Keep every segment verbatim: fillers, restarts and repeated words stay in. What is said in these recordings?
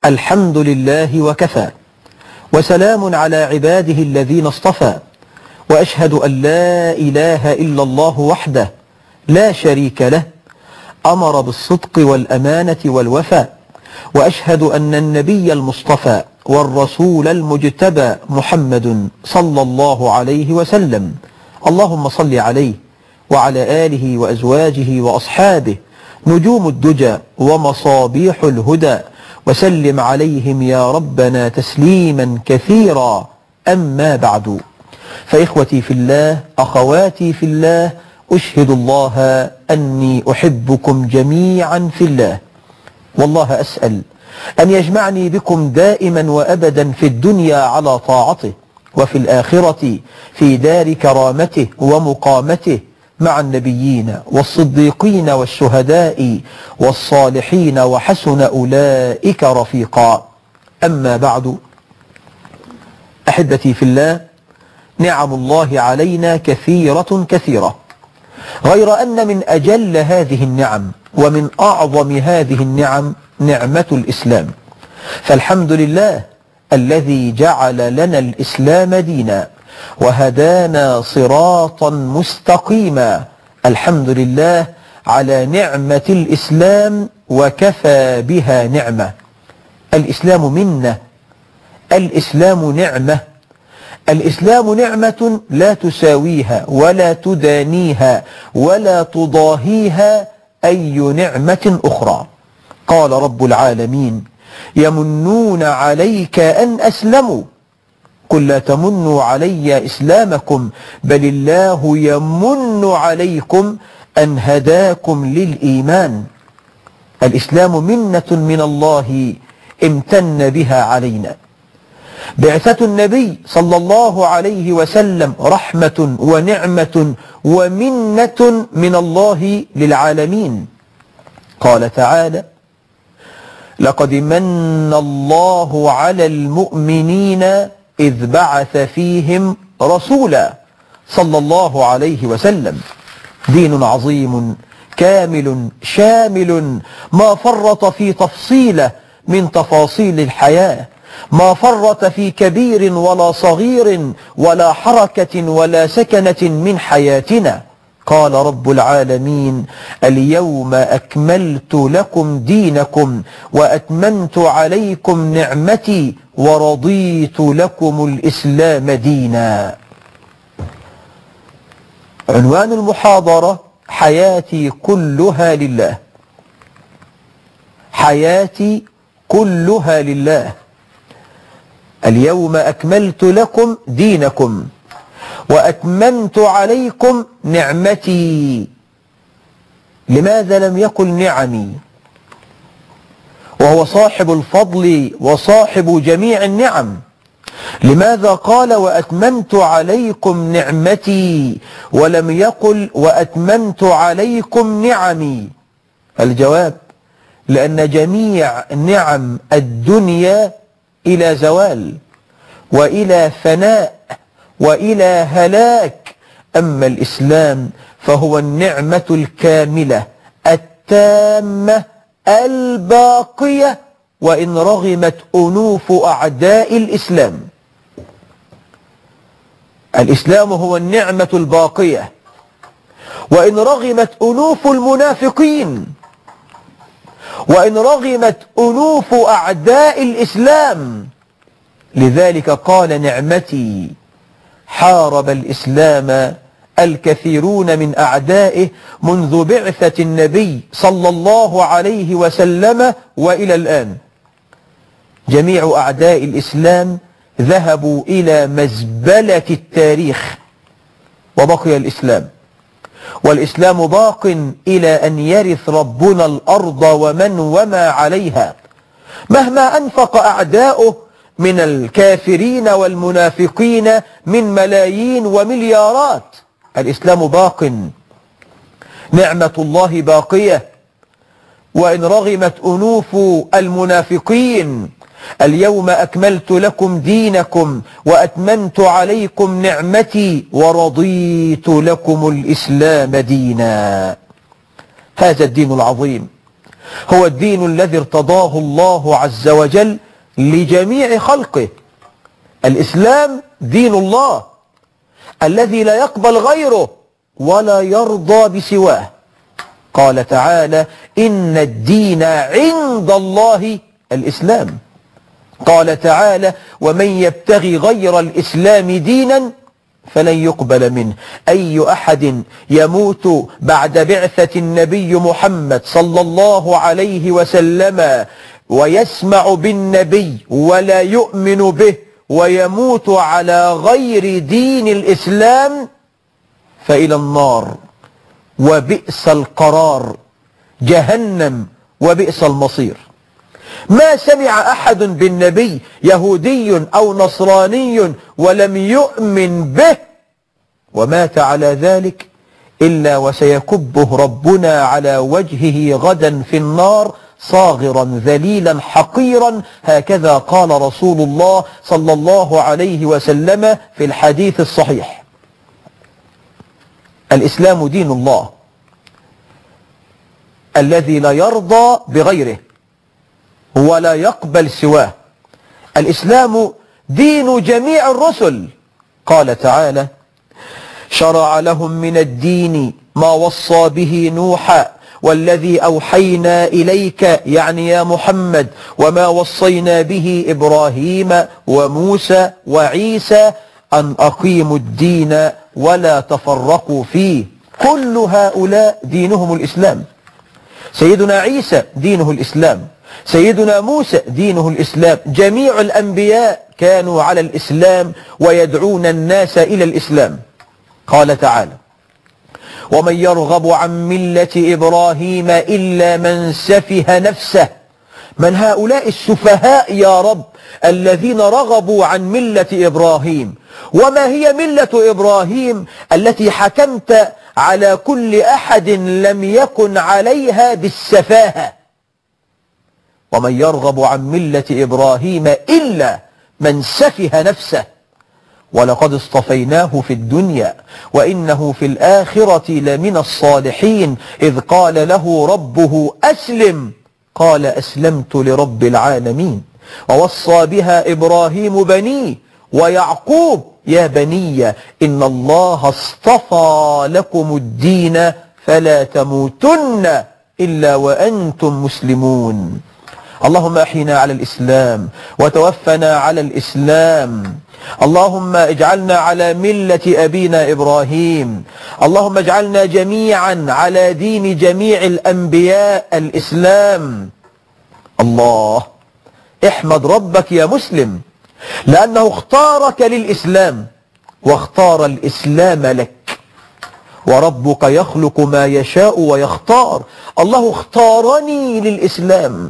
الحمد لله وكفى، وسلام على عباده الذين اصطفى، وأشهد أن لا إله إلا الله وحده لا شريك له، أمر بالصدق والأمانة والوفاء، وأشهد أن النبي المصطفى والرسول المجتبى محمد صلى الله عليه وسلم، اللهم صل عليه وعلى آله وأزواجه وأصحابه نجوم الدجى ومصابيح الهدى، وسلم عليهم يا ربنا تسليما كثيرا. أما بعد، فإخوتي في الله، أخواتي في الله، أشهد الله أني أحبكم جميعا في الله، والله أسأل أن يجمعني بكم دائما وأبدا في الدنيا على طاعته، وفي الآخرة في دار كرامته ومقامته مع النبيين والصديقين والشهداء والصالحين، وحسن أولئك رفيقا. أما بعد، أحبتي في الله، نعم الله علينا كثيرة كثيرة، غير أن من أجل هذه النعم ومن أعظم هذه النعم نعمة الإسلام، فالحمد لله الذي جعل لنا الإسلام دينا وهدانا صراطا مستقيما. الحمد لله على نعمة الإسلام، وكفى بها نعمة. الإسلام منة، الإسلام نعمة، الإسلام نعمة لا تساويها ولا تدانيها ولا تضاهيها أي نعمة أخرى. قال رب العالمين: يمنون عليك أن أسلموا، قل لا تمنوا علي إسلامكم بل الله يمن عليكم أن هداكم للإيمان. الإسلام منة من الله امتن بها علينا. بعثة النبي صلى الله عليه وسلم رحمة ونعمة ومنة من الله للعالمين. قال تعالى: لقد من الله على المؤمنين إذ بعث فيهم رسولا صلى الله عليه وسلم. دين عظيم كامل شامل، ما فرط في تفصيله من تفاصيل الحياة، ما فرط في كبير ولا صغير ولا حركة ولا سكنة من حياتنا. قال رب العالمين: اليوم أكملت لكم دينكم وأتممت عليكم نعمتي ورضيت لكم الإسلام دينا. عنوان المحاضرة: حياتي كلها لله. حياتي كلها لله. اليوم أكملت لكم دينكم وأتممت عليكم نعمتي. لماذا لم يقل نعمي وهو صاحب الفضل وصاحب جميع النعم؟ لماذا قال وأتممت عليكم نعمتي ولم يقل وأتممت عليكم نعمي؟ الجواب: لأن جميع نعم الدنيا إلى زوال وإلى فناء وإلى هلاك، أما الإسلام فهو النعمة الكاملة التامة الباقية، وإن رغمت أنوف أعداء الإسلام. الإسلام هو النعمة الباقية، وإن رغمت أنوف المنافقين، وإن رغمت أنوف أعداء الإسلام. لذلك قال: نعمتي. حارب الإسلام الكثيرون من أعدائه منذ بعثة النبي صلى الله عليه وسلم وإلى الآن. جميع أعداء الإسلام ذهبوا إلى مزبلة التاريخ، وبقي الإسلام، والإسلام باق إلى أن يرث ربنا الأرض ومن وما عليها، مهما أنفق أعداؤه من الكافرين والمنافقين من ملايين ومليارات. الإسلام باق، نعمة الله باقية، وإن رغمت أنوف المنافقين. اليوم أكملت لكم دينكم وأتممت عليكم نعمتي ورضيت لكم الإسلام دينا. هذا الدين العظيم هو الدين الذي ارتضاه الله عز وجل لجميع خلقه. الإسلام دين الله الذي لا يقبل غيره ولا يرضى بسواه. قال تعالى: إن الدين عند الله الإسلام. قال تعالى: ومن يبتغي غير الإسلام دينا فلن يقبل منه. أي أحد يموت بعد بعثة النبي محمد صلى الله عليه وسلم ويسمع بالنبي ولا يؤمن به ويموت على غير دين الإسلام فإلى النار، وبئس القرار، جهنم وبئس المصير. ما سمع أحد بالنبي يهودي أو نصراني ولم يؤمن به ومات على ذلك إلا وسيكبه ربنا على وجهه غدا في النار صاغرا ذليلا حقيرا. هكذا قال رسول الله صلى الله عليه وسلم في الحديث الصحيح. الإسلام دين الله الذي لا يرضى بغيره ولا يقبل سواه. الإسلام دين جميع الرسل. قال تعالى: شرع لهم من الدين ما وصى به نوحا والذي أوحينا إليك، يعني يا محمد، وما وصينا به إبراهيم وموسى وعيسى أن أقيموا الدين ولا تفرقوا فيه. كل هؤلاء دينهم الإسلام. سيدنا عيسى دينه الإسلام، سيدنا موسى دينه الإسلام، جميع الأنبياء كانوا على الإسلام ويدعون الناس إلى الإسلام. قال تعالى: ومن يرغب عن ملة إبراهيم إلا من سفه نفسه. من هؤلاء السفهاء يا رب الذين رغبوا عن ملة إبراهيم؟ وما هي ملة إبراهيم التي حكمت على كل أحد لم يكن عليها بالسفاهة؟ ومن يرغب عن ملة إبراهيم إلا من سفه نفسه ولقد اصطفيناه في الدنيا وإنه في الآخرة لمن الصالحين. إذ قال له ربه أسلم قال أسلمت لرب العالمين. ووصى بها إبراهيم بنيه ويعقوب يا بني إن الله اصطفى لكم الدين فلا تموتن إلا وأنتم مسلمون. اللهم أحينا على الإسلام وتوفنا على الإسلام. اللهم اجعلنا على ملة أبينا إبراهيم. اللهم اجعلنا جميعا على دين جميع الأنبياء الإسلام. الله، احمد ربك يا مسلم لأنه اختارك للإسلام واختار الإسلام لك. وربك يخلق ما يشاء ويختار. الله اختارني للإسلام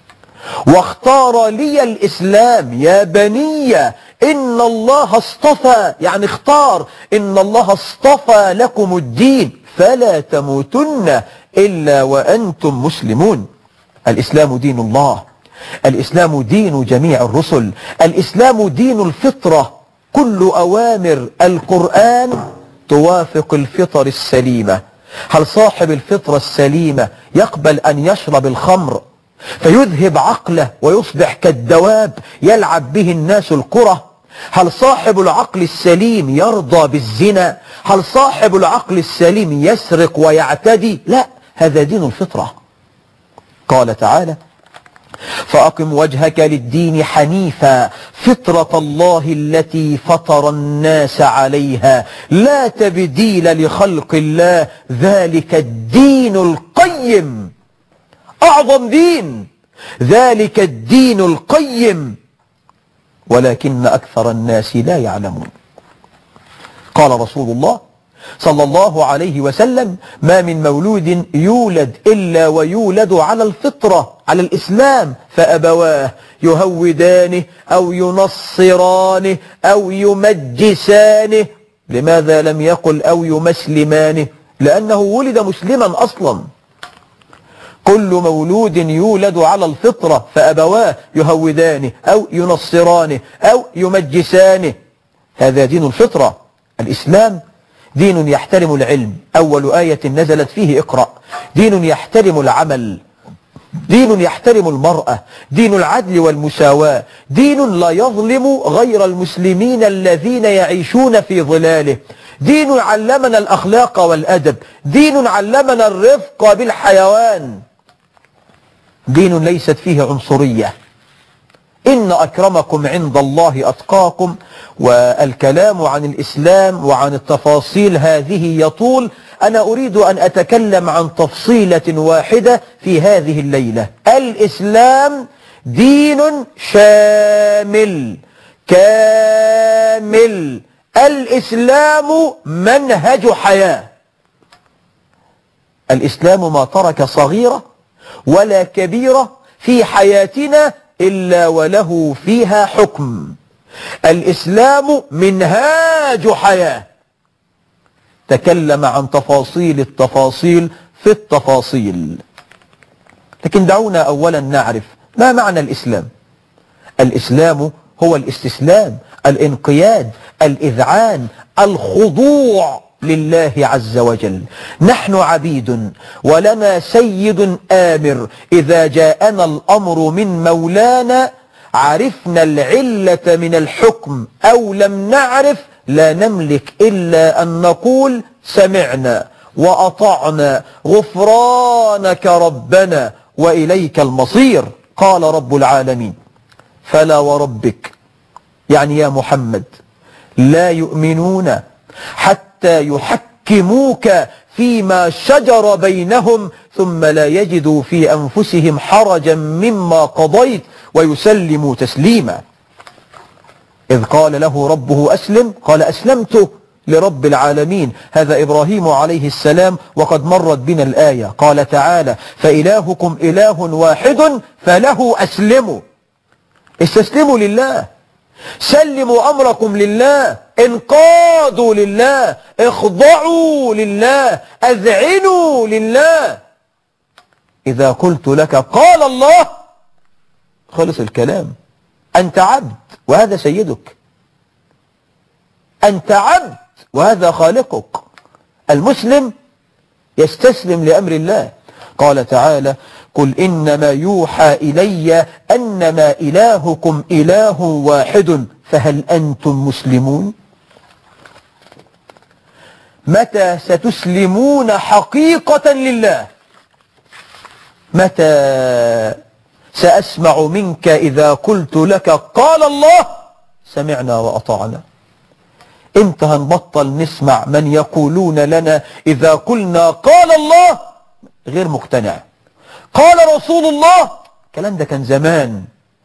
واختار لي الإسلام. يا بني إن الله اصطفى، يعني اختار، إن الله اصطفى لكم الدين فلا تموتن إلا وأنتم مسلمون. الإسلام دين الله، الإسلام دين جميع الرسل، الإسلام دين الفطرة. كل أوامر القرآن توافق الفطر السليمة. هل صاحب الفطرة السليمة يقبل أن يشرب الخمر فيذهب عقله ويصبح كالدواب يلعب به الناس الكرة؟ هل صاحب العقل السليم يرضى بالزنا؟ هل صاحب العقل السليم يسرق ويعتدي؟ لا، هذا دين الفطرة. قال تعالى: فأقم وجهك للدين حنيفا فطرة الله التي فطر الناس عليها لا تبديل لخلق الله ذلك الدين القيم. أعظم دين، ذلك الدين القيم ولكن أكثر الناس لا يعلمون. قال رسول الله صلى الله عليه وسلم: ما من مولود يولد إلا ويولد على الفطرة، على الإسلام، فأبواه يهودانه أو ينصرانه أو يمجسانه. لماذا لم يقل أو يمسلمانه؟ لأنه ولد مسلما أصلا. كل مولود يولد على الفطرة فأبواه يهودانه أو ينصرانه أو يمجسانه. هذا دين الفطرة. الإسلام دين يحترم العلم، أول آية نزلت فيه اقرأ. دين يحترم العمل، دين يحترم المرأة، دين العدل والمساواة، دين لا يظلم غير المسلمين الذين يعيشون في ظلاله، دين علمنا الأخلاق والأدب، دين علمنا الرفق بالحيوان، دين ليست فيه عنصرية. إن أكرمكم عند الله أتقاكم. والكلام عن الإسلام وعن التفاصيل هذه يطول، أنا أريد أن أتكلم عن تفصيلة واحدة في هذه الليلة. الإسلام دين شامل كامل، الإسلام منهج حياة. الإسلام ما ترك صغيرة ولا كبيرة في حياتنا إلا وله فيها حكم. الإسلام منهاج حياة. تكلم عن تفاصيل التفاصيل في التفاصيل، لكن دعونا أولا نعرف ما معنى الإسلام. الإسلام هو الاستسلام، الانقياد، الإذعان، الخضوع لله عز وجل. نحن عبيد ولنا سيد آمر، إذا جاءنا الأمر من مولانا عرفنا العلة من الحكم أو لم نعرف لا نملك إلا أن نقول سمعنا وأطعنا غفرانك ربنا وإليك المصير. قال رب العالمين: فلا وربك، يعني يا محمد، لا يؤمنون حتى يحكموك فيما شجر بينهم ثم لا يجدوا في أنفسهم حرجا مما قضيت ويسلموا تسليما. إذ قال له ربه أسلم قال أسلمت لرب العالمين. هذا إبراهيم عليه السلام، وقد مرت بنا الآية. قال تعالى: فإلهكم إله واحد فله أسلموا. استسلموا لله، سلموا أمركم لله، انقادوا لله، اخضعوا لله، أذعنوا لله. إذا قلت لك قال الله خلص الكلام. أنت عبد وهذا سيدك، أنت عبد وهذا خالقك. المسلم يستسلم لأمر الله. قال تعالى: قل إنما يوحى إلي أنما إلهكم إله واحد فهل أنتم مسلمون؟ متى ستسلمون حقيقة لله؟ متى سأسمع منك إذا قلت لك قال الله سمعنا وأطعنا؟ امتى هنبطل نسمع من يقولون لنا إذا قلنا قال الله غير مقتنع، قال رسول الله؟ الكلام ده كان زمان.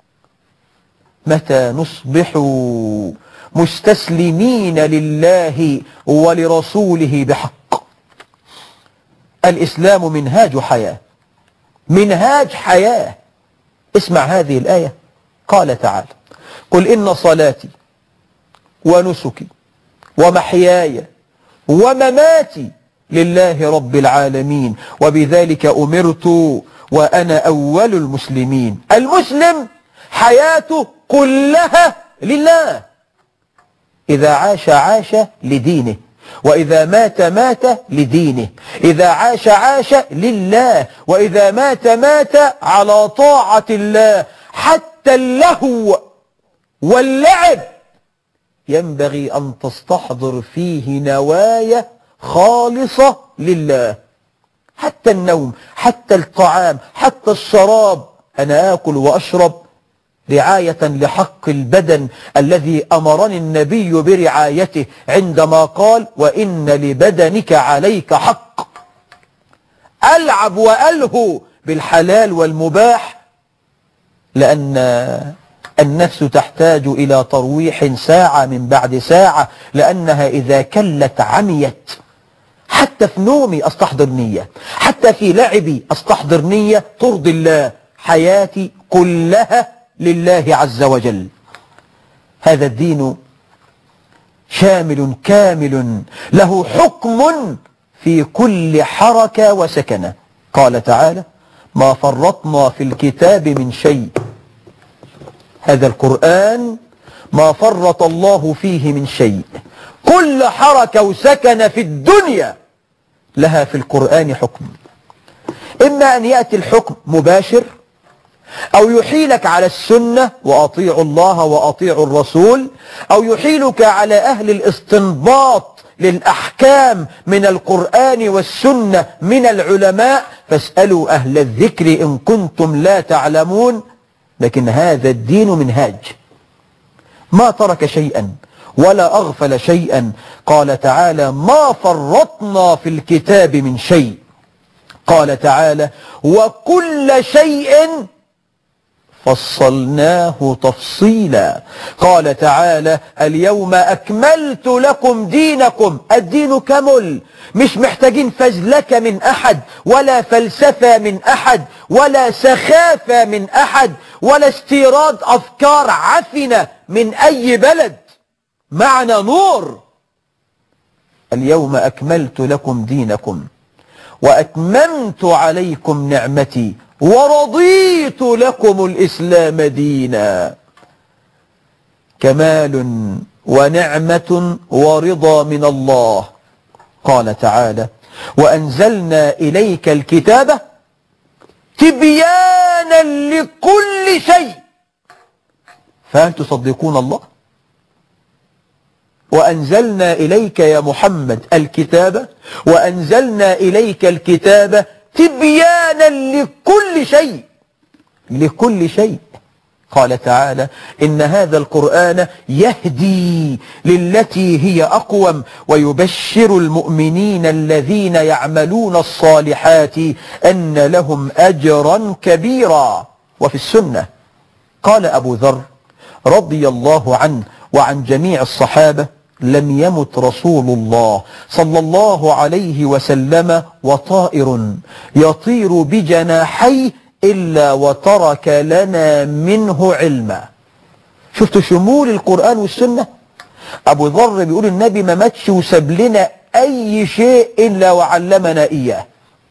متى نصبح مستسلمين لله ولرسوله بحق؟ الإسلام منهاج حياة، منهاج حياة. اسمع هذه الآية. قال تعالى: قل إن صلاتي ونسكي ومحياي ومماتي لله رب العالمين وبذلك أمرت وأنا أول المسلمين. المسلم حياته كلها لله. إذا عاش عاش لدينه، وإذا مات مات لدينه. إذا عاش عاش لله، وإذا مات مات على طاعة الله. حتى اللهو واللعب ينبغي أن تستحضر فيه نوايا خالصة لله. حتى النوم، حتى الطعام، حتى الشراب. أنا آكل وأشرب رعاية لحق البدن الذي أمرني النبي برعايته عندما قال: وإن لبدنك عليك حق. ألعب وألهو بالحلال والمباح لأن النفس تحتاج إلى ترويح ساعة من بعد ساعة، لأنها إذا كلت عميت. حتى في نومي أستحضر نية، حتى في لعبي أستحضر نية ترضي الله. حياتي كلها لله عز وجل. هذا الدين شامل كامل، له حكم في كل حركة وسكنة. قال تعالى: ما فرطنا في الكتاب من شيء. هذا القرآن ما فرط الله فيه من شيء. كل حركة وسكنة في الدنيا لها في القرآن حكم. إما أن يأتي الحكم مباشر، أو يحيلك على السنة وأطيعوا الله وأطيعوا الرسول، أو يحيلك على أهل الاستنباط للأحكام من القرآن والسنة من العلماء، فاسألوا أهل الذكر إن كنتم لا تعلمون. لكن هذا الدين منهاج، ما ترك شيئا ولا أغفل شيئا. قال تعالى: ما فرطنا في الكتاب من شيء. قال تعالى: وكل شيء فصلناه تفصيلا. قال تعالى: اليوم أكملت لكم دينكم. الدين كمل، مش محتاجين فزلكة من أحد، ولا فلسفة من أحد، ولا سخافة من أحد، ولا استيراد أفكار عفنة من أي بلد. معنا نور. اليوم أكملت لكم دينكم وأتممت عليكم نعمتي ورضيت لكم الإسلام دينا. كمال ونعمة ورضا من الله. قال تعالى: وأنزلنا إليك الكتاب تبيانا لكل شيء. فهل تصدقون الله؟ وأنزلنا إليك يا محمد الكتاب، وأنزلنا إليك الكتاب تبيانا لكل شيء. لكل شيء. قال تعالى: إن هذا القرآن يهدي للتي هي أقوم ويبشر المؤمنين الذين يعملون الصالحات أن لهم أجرا كبيرا. وفي السنة قال أبو ذر رضي الله عنه وعن جميع الصحابة: لم يمت رسول الله صلى الله عليه وسلم وطائر يطير بجناحيه إلا وترك لنا منه علما. شفتوا شمول القرآن والسنة؟ أبو ذر بيقول النبي ما ماتش وساب لنا أي شيء إلا وعلمنا إياه.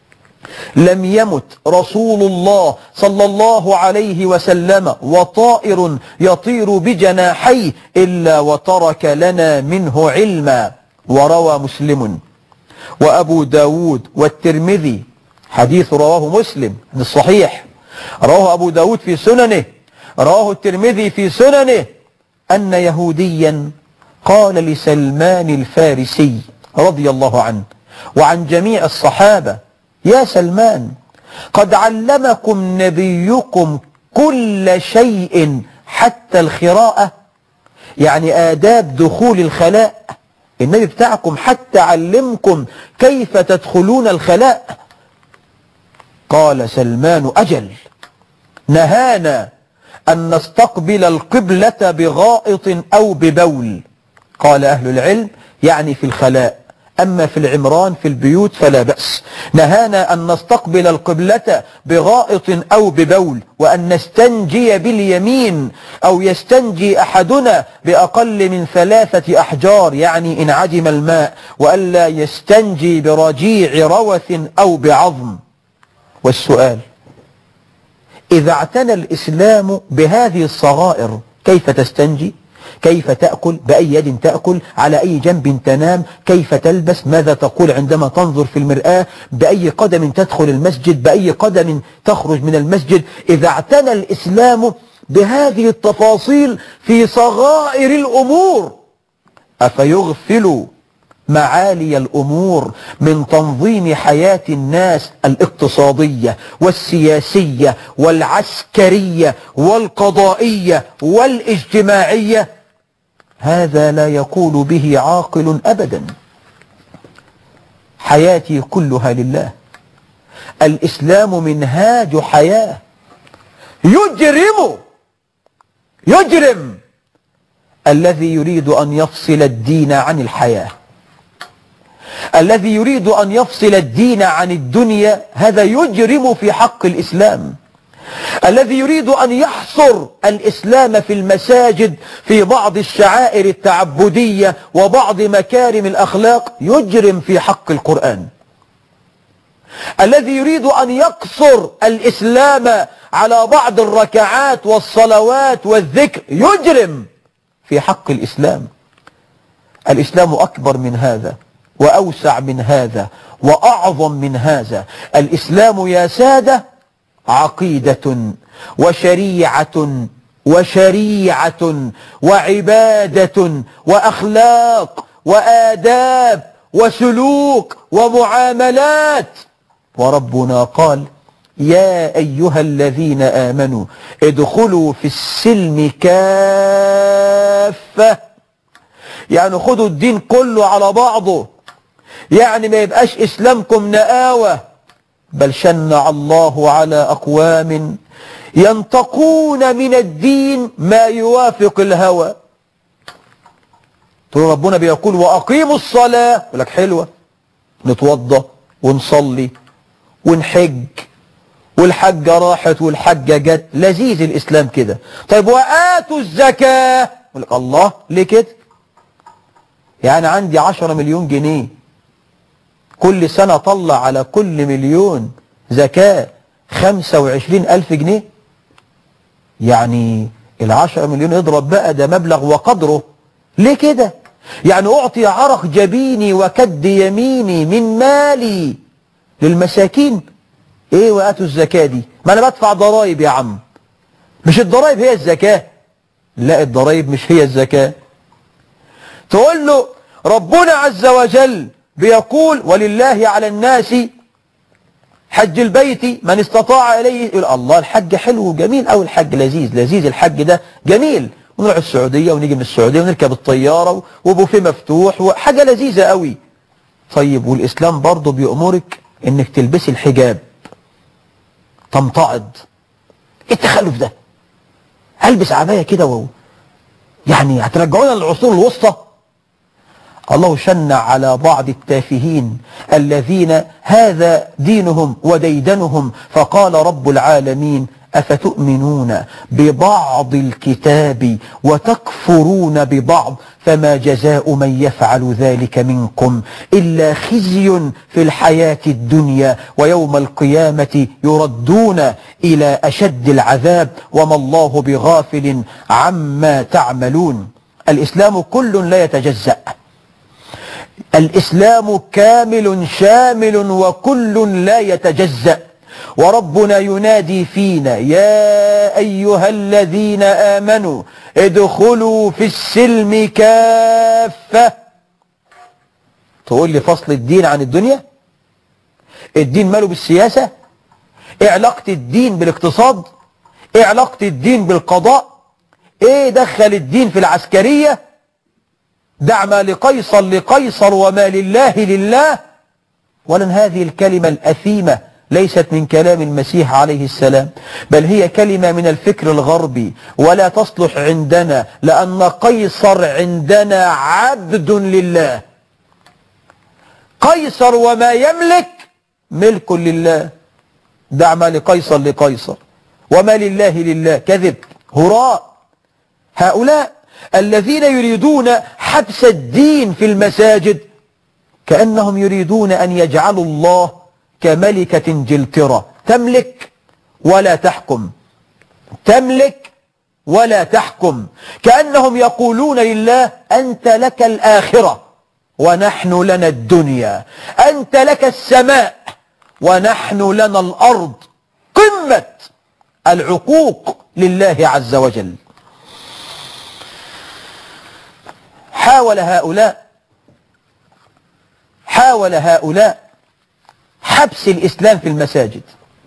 لم يمت رسول الله صلى الله عليه وسلم وطائر يطير بجناحيه إلا وترك لنا منه علما. وروى مسلم وأبو داود والترمذي، حديث رواه مسلم في الصحيح، رواه أبو داود في سننه، رواه الترمذي في سننه، أن يهوديا قال لسلمان الفارسي رضي الله عنه وعن جميع الصحابة: يا سلمان، قد علمكم نبيكم كل شيء حتى الخراءة، يعني آداب دخول الخلاء. النبي بتاعكم حتى علمكم كيف تدخلون الخلاء. قال سلمان: أجل، نهانا أن نستقبل القبلة بغائط أو ببول. قال أهل العلم: يعني في الخلاء، أما في العمران في البيوت فلا بأس. نهانا أن نستقبل القبلة بغائط أو ببول، وأن نستنجي باليمين، أو يستنجي أحدنا بأقل من ثلاثة أحجار، يعني إن عدم الماء، وألا يستنجي برجيع روث أو بعظم. والسؤال: إذا اعتنى الإسلام بهذه الصغائر كيف تستنجي؟ كيف تأكل؟ بأي يد تأكل؟ على أي جنب تنام؟ كيف تلبس؟ ماذا تقول عندما تنظر في المرآة؟ بأي قدم تدخل المسجد؟ بأي قدم تخرج من المسجد؟ إذا اعتنى الإسلام بهذه التفاصيل في صغائر الأمور، أفيغفل معالي الأمور من تنظيم حياة الناس الاقتصادية والسياسية والعسكرية والقضائية والاجتماعية؟ هذا لا يقول به عاقل أبدا. حياتي كلها لله. الإسلام منهاج حياة. يجرم يجرم الذي يريد أن يفصل الدين عن الحياة، الذي يريد أن يفصل الدين عن الدنيا، هذا يجرم في حق الإسلام. الذي يريد أن يحصر الإسلام في المساجد في بعض الشعائر التعبدية وبعض مكارم الأخلاق يجرم في حق القرآن. الذي يريد أن يقصر الإسلام على بعض الركعات والصلوات والذكر يجرم في حق الإسلام. الإسلام أكبر من هذا وأوسع من هذا وأعظم من هذا. الإسلام يا سادة عقيدة وشريعة وشريعة وعبادة وأخلاق وآداب وسلوك ومعاملات. وربنا قال يا أيها الذين آمنوا ادخلوا في السلم كافة، يعني خدوا الدين كله على بعضه، يعني ما يبقاش إسلامكم نآوة. بل شنع الله على أقوام ينتقون من الدين ما يوافق الهوى. تقول ربنا بيقول وأقيموا الصلاة، يقول لك حلوة، نتوضى ونصلي ونحج، والحجة راحت والحجة جت، لذيذ الإسلام كده. طيب وآتوا الزكاة، يقول لك الله ليه كده؟ يعني عندي عشرة مليون جنيه، كل سنة طلع على كل مليون زكاة خمسة وعشرين ألف جنيه، يعني العشرة مليون اضرب بقى، ده مبلغ وقدره. ليه كده؟ يعني أعطي عرق جبيني وكد يميني من مالي للمساكين. ايه وآتوا الزكاة دي؟ ما انا بدفع ضرائب يا عم. مش الضرائب هي الزكاة؟ لا، الضرائب مش هي الزكاة. تقول له ربنا عز وجل بيقول ولله على الناس حج البيت من استطاع إليه، يقول الله الحج حلو وجميل أو الحج لذيذ لذيذ، الحج ده جميل، ونروح السعودية ونيجي من السعودية ونركب الطيارة وبوفيه مفتوح وحاجة لذيذة قوي. طيب والإسلام برضه بيأمرك إنك تلبسي الحجاب، تمتعض. ايه التخلف ده؟ البس عباية كده و... يعني هترجعونا للعصور الوسطى؟ الله شنع على بعض التافهين الذين هذا دينهم وديدنهم، فقال رب العالمين أفتؤمنون ببعض الكتاب وتكفرون ببعض فما جزاء من يفعل ذلك منكم إلا خزي في الحياة الدنيا ويوم القيامة يردون إلى أشد العذاب وما الله بغافل عما تعملون. الإسلام كل لا يتجزأ، الإسلام كامل شامل وكل لا يتجزأ. وربنا ينادي فينا يا أيها الذين آمنوا ادخلوا في السلم كافة. تقول لي فصل الدين عن الدنيا؟ الدين ماله بالسياسة؟ ايه علاقة الدين بالاقتصاد؟ ايه علاقة الدين بالقضاء؟ ايه دخل الدين في العسكرية؟ دع ما لقيصر لقيصر وما لله لله. ولن هذه الكلمة الأثيمة ليست من كلام المسيح عليه السلام، بل هي كلمة من الفكر الغربي ولا تصلح عندنا، لأن قيصر عندنا عبد لله. قيصر وما يملك ملك لله. دع ما لقيصر لقيصر وما لله لله. كذب، هراء. هؤلاء الذين يريدون حبس الدين في المساجد كأنهم يريدون أن يجعلوا الله كملكة انجلترا، تملك ولا تحكم، تملك ولا تحكم. كأنهم يقولون لله أنت لك الآخرة ونحن لنا الدنيا، أنت لك السماء ونحن لنا الأرض. قمة العقوق لله عز وجل. حاول هؤلاء حاول هؤلاء حبس الإسلام في المساجد.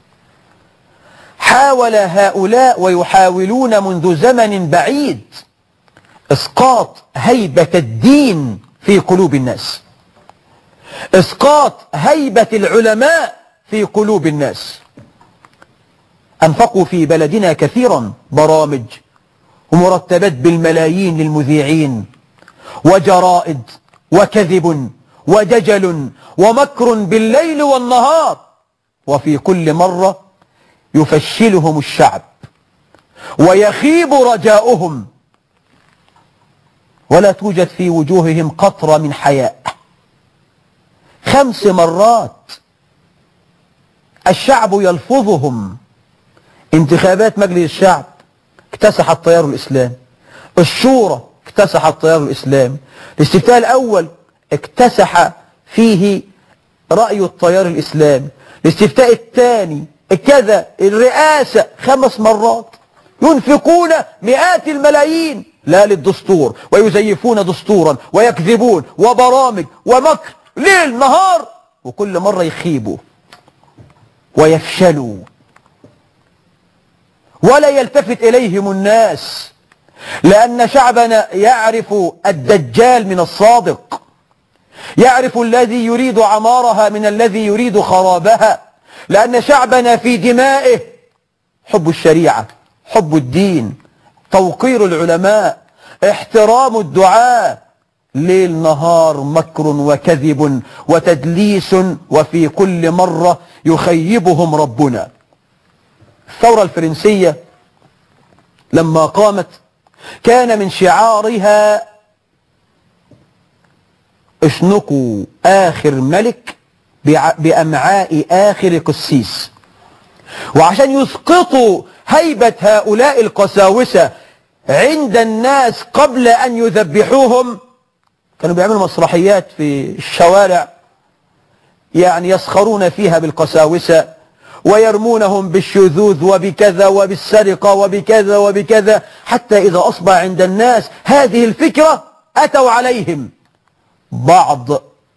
حاول هؤلاء ويحاولون منذ زمن بعيد إسقاط هيبة الدين في قلوب الناس، إسقاط هيبة العلماء في قلوب الناس. أنفقوا في بلدنا كثيرا برامج ومرتبات بالملايين للمذيعين، وجرائد وكذب ودجل ومكر بالليل والنهار، وفي كل مرة يفشلهم الشعب ويخيب رجاؤهم ولا توجد في وجوههم قطرة من حياء. خمس مرات الشعب يلفظهم. انتخابات مجلس الشعب اكتسح التيار الإسلامي، الشورى اكتسح التيار الإسلامي، الاستفتاء الأول اكتسح فيه رأي التيار الإسلامي، الاستفتاء الثاني كذا، الرئاسة خمس مرات، ينفقون مئات الملايين لا للدستور، ويزيفون دستورا ويكذبون وبرامج ومكر ليل نهار، وكل مرة يخيبوا ويفشلوا ولا يلتفت إليهم الناس، لأن شعبنا يعرف الدجال من الصادق، يعرف الذي يريد عمارها من الذي يريد خرابها، لأن شعبنا في دمائه حب الشريعة، حب الدين، توقير العلماء، احترام الدعاة، ليل نهار مكر وكذب وتدليس، وفي كل مرة يخيبهم ربنا. الثورة الفرنسية لما قامت كان من شعارها اشنقوا آخر ملك بأمعاء آخر قسيس، وعشان يسقطوا هيبة هؤلاء القساوسة عند الناس قبل أن يذبحوهم، كانوا بيعملوا مسرحيات في الشوارع يعني يسخرون فيها بالقساوسة ويرمونهم بالشذوذ وبكذا وبالسرقة وبكذا وبكذا، حتى إذا أصبح عند الناس هذه الفكرة أتوا عليهم بعض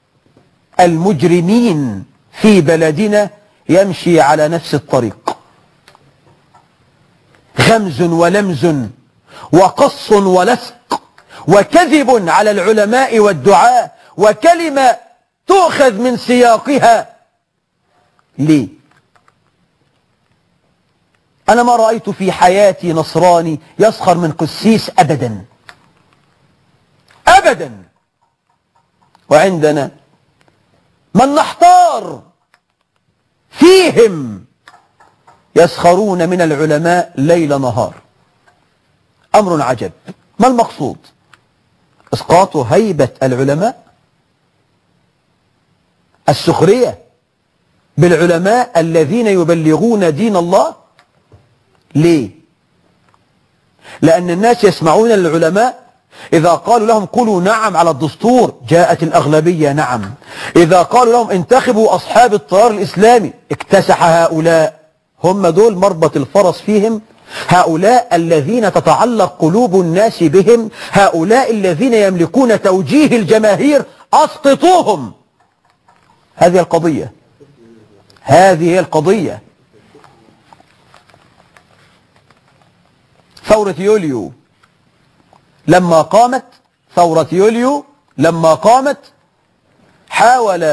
المجرمين في بلدنا يمشي على نفس الطريق، غمز ولمز وقص ولسق وكذب على العلماء والدعاء، وكلمة تؤخذ من سياقها. ليه؟ أنا ما رأيت في حياتي نصراني يسخر من قسيس أبدا أبدا، وعندنا من نحتار فيهم يسخرون من العلماء ليل نهار. أمر عجب. ما المقصود؟ إسقاط هيبة العلماء، السخرية بالعلماء الذين يبلغون دين الله. ليه؟ لأن الناس يسمعون للعلماء إذا قالوا لهم قولوا نعم على الدستور جاءت الأغلبية نعم، إذا قالوا لهم انتخبوا أصحاب التيار الإسلامي اكتسح هؤلاء. هم دول مربط الفرس فيهم، هؤلاء الذين تتعلق قلوب الناس بهم، هؤلاء الذين يملكون توجيه الجماهير، أسقطوهم. هذه القضية، هذه هي القضية. ثورة يوليو لما قامت ثورة يوليو لما قامت حاول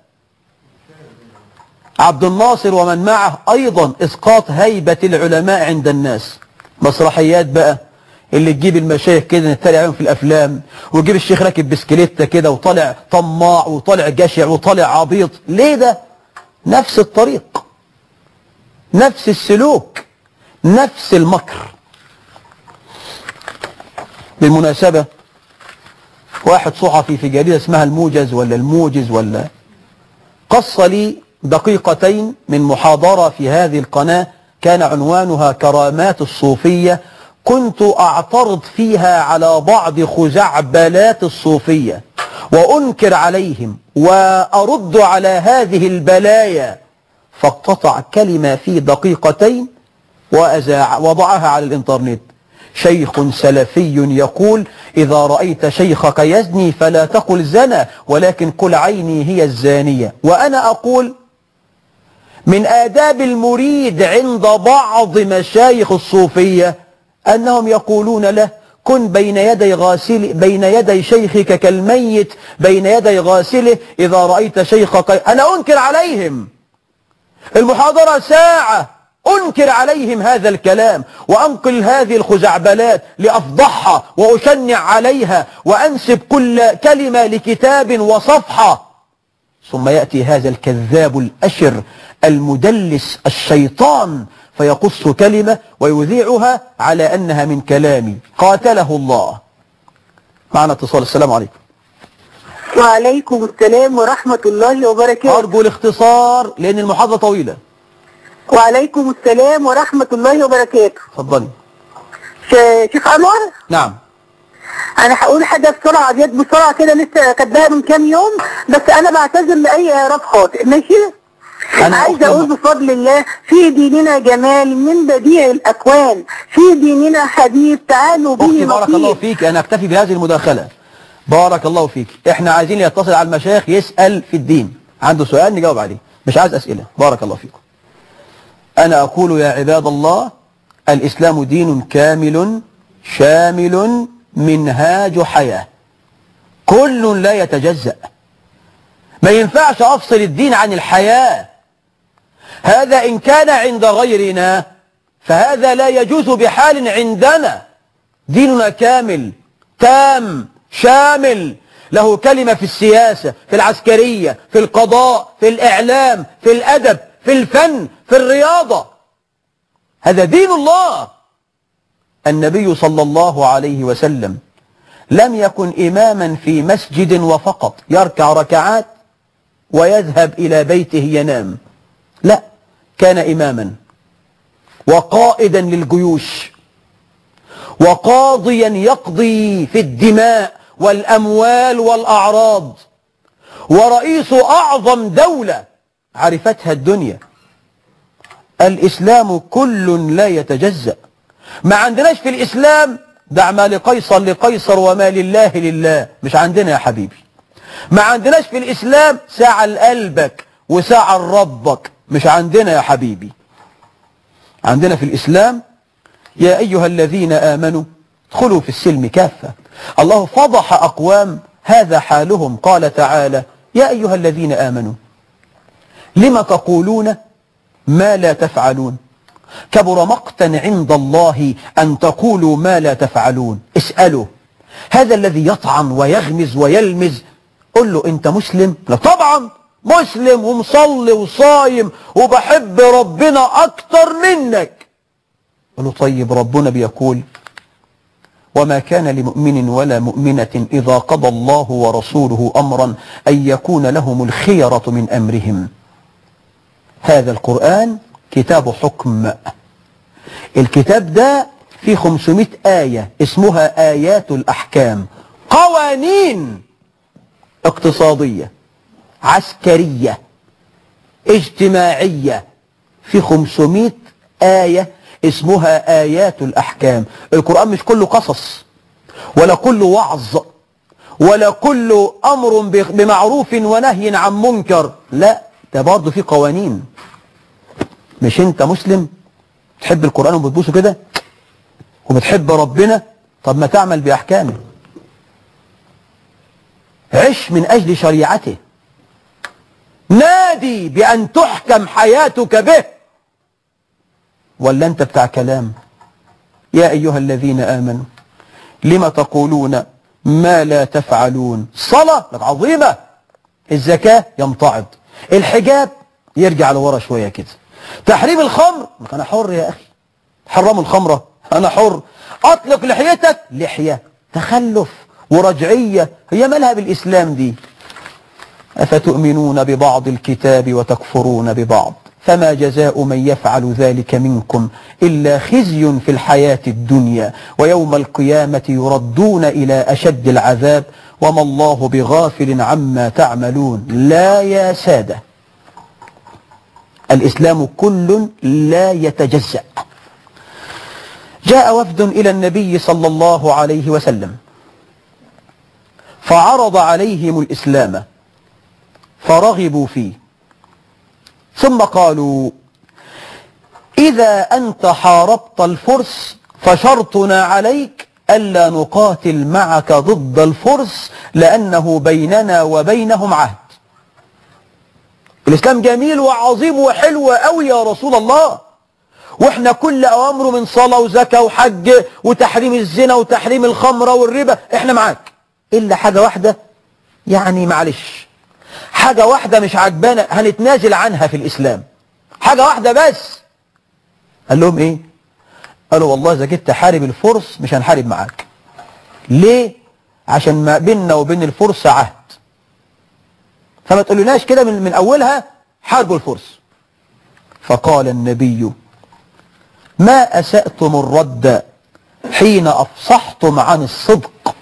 عبد الناصر ومن معه أيضا إسقاط هيبة العلماء عند الناس. مسرحيات بقى اللي تجيب المشايخ كده نتريق عليهم في الأفلام، وتجيب الشيخ راكب بسكليتة كده وطالع طماع وطالع جشع وطالع عبيط. ليه ده؟ نفس الطريق، نفس السلوك، نفس المكر. بالمناسبة واحد صحفي في جريدة اسمها الموجز ولا الموجز ولا قص لي دقيقتين من محاضرة في هذه القناة كان عنوانها كرامات الصوفية، كنت أعترض فيها على بعض خزعبلات الصوفية وأنكر عليهم وأرد على هذه البلايا، فاقتطع كلمة في دقيقتين وأزاع وضعها على الإنترنت. شيخ سلفي يقول إذا رأيت شيخك يزني فلا تقل زنى ولكن قل عيني هي الزانية. وأنا أقول من آداب المريد عند بعض مشايخ الصوفية أنهم يقولون له كن بين يدي غاسل بين يدي شيخك كالميت بين يدي غاسله إذا رأيت شيخك. أنا أنكر عليهم المحاضرة ساعة، أنكر عليهم هذا الكلام وأنقل هذه الخزعبلات لأفضحها وأشنع عليها وأنسب كل كلمة لكتاب وصفحة، ثم يأتي هذا الكذاب الأشر المدلس الشيطان فيقص كلمة ويذيعها على أنها من كلامي. قاتله الله. معنا اتصال. السلام عليكم. وعليكم السلام ورحمة الله وبركاته. أرجو الاختصار لأن المحاضرة طويلة. وعليكم السلام ورحمة الله وبركاته. اتفضلي. شيخ أنور. نعم. انا هقول حاجه بسرعه ديت بسرعه كده لسه كاتباها من كام يوم، بس انا بعتذر لاي اعراب خاطئ. ماشي؟ أنا عايزه اقول بفضل الله في ديننا جمال من بديع الاكوان، في ديننا حبيب تعالوا به أختي بارك الله نطيب. فيك، أنا أكتفي بهذه المداخلة. بارك الله فيك. إحنا عايزين يتصل على المشايخ يسأل في الدين، عنده سؤال نجاوب عليه، مش عايز أسئلة. بارك الله فيكم. أنا أقول يا عباد الله: الإسلام دين كامل شامل منهاج حياة، كل لا يتجزأ. ما ينفعش أفصل الدين عن الحياة، هذا إن كان عند غيرنا فهذا لا يجوز بحال عندنا. ديننا كامل تام شامل، له كلمة في السياسة، في العسكرية، في القضاء، في الإعلام، في الأدب، في الفن، في الرياضة. هذا دين الله. النبي صلى الله عليه وسلم لم يكن إماما في مسجد وفقط يركع ركعات ويذهب إلى بيته ينام، لا، كان إماما وقائدا للجيوش وقاضيا يقضي في الدماء والأموال والأعراض، ورئيس أعظم دولة عرفتها الدنيا. الإسلام كل لا يتجزأ. ما عندناش في الإسلام دع ما لقيصر لقيصر وما لله لله، مش عندنا يا حبيبي. ما عندناش في الإسلام ساعة لقلبك وساعة لربك، مش عندنا يا حبيبي. عندنا في الإسلام يا أيها الذين آمنوا ادخلوا في السلم كافة. الله فضح أقوام هذا حالهم، قال تعالى: يا أيها الذين آمنوا لم تقولون ما لا تفعلون، كبر مقتا عند الله أن تقولوا ما لا تفعلون. اسألوا هذا الذي يطعن ويغمز ويلمز، قل له أنت مسلم؟ لا طبعا مسلم ومصلي وصايم وبحب ربنا أكتر منك. قل له طيب ربنا بيقول: وما كان لمؤمن ولا مؤمنة إذا قضى الله ورسوله أمرا أن يكون لهم الخيرة من أمرهم. هذا القرآن كتاب حكم. الكتاب ده فيه خمسمائة آية اسمها آيات الأحكام، قوانين اقتصادية عسكرية اجتماعية، في خمسمائة آية اسمها آيات الأحكام. القرآن مش كله قصص ولا كله وعظ ولا كله أمر بمعروف ونهي عن منكر، لا، ده برضه في قوانين. مش انت مسلم تحب القرآن وبتبوسه كده وبتحب ربنا؟ طب ما تعمل بأحكامه، عش من أجل شريعته، نادي بأن تحكم حياتك به، ولا أنت بتاع كلام؟ يا أيها الذين آمنوا لما تقولون ما لا تفعلون. صلاة عظيمة، الزكاة يمتعض، الحجاب يرجع لورا شوية كده، تحريم الخمر أنا حر يا أخي، حرموا الخمرة أنا حر، أطلق لحيتك لحية، تخلف ورجعية، هي مالها بالإسلام دي؟ أفتؤمنون ببعض الكتاب وتكفرون ببعض، فما جزاء من يفعل ذلك منكم إلا خزي في الحياة الدنيا ويوم القيامة يردون إلى أشد العذاب وما الله بغافل عما تعملون. لا يا سادة، الإسلام كل لا يتجزأ. جاء وفد إلى النبي صلى الله عليه وسلم فعرض عليهم الإسلام فرغبوا فيه، ثم قالوا: إذا أنت حاربت الفرس فشرطنا عليك ألا نقاتل معك ضد الفرس لأنه بيننا وبينهم عهد. الإسلام جميل وعظيم وحلو أوي يا رسول الله، وإحنا كل أوامره من صلاة وزكاة وحج وتحريم الزنا وتحريم الخمرة والربا إحنا معاك، إلا حاجة واحدة، يعني معلش، حاجة واحدة مش عجبانا هنتنازل عنها في الإسلام، حاجة واحدة بس. قال لهم إيه؟ قالوا: والله إذا جيت تحارب الفرس مش هنحارب معاك. ليه؟ عشان ما بيننا وبين الفرس عهد، فما تقولوناش كده من, من أولها حاربوا الفرس. فقال النبي: ما أسأتم الرد حين أفصحتم عن الصدق